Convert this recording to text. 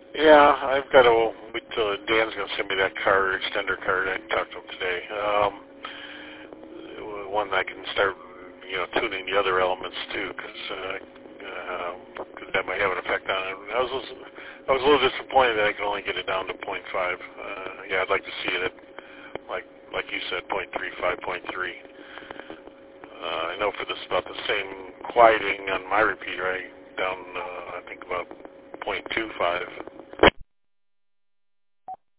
Yeah, I've got to wait till Dan's going to send me that card, extender card. I talked to him today. One that I can start, tuning the other elements too, because that might have an effect on it. I was a little disappointed that I could only get it down to 0.5. Yeah, I'd like to see it at, like you said, 0.35, 0.3. I know for this about the same quieting on my repeater, I down I think about 0.25.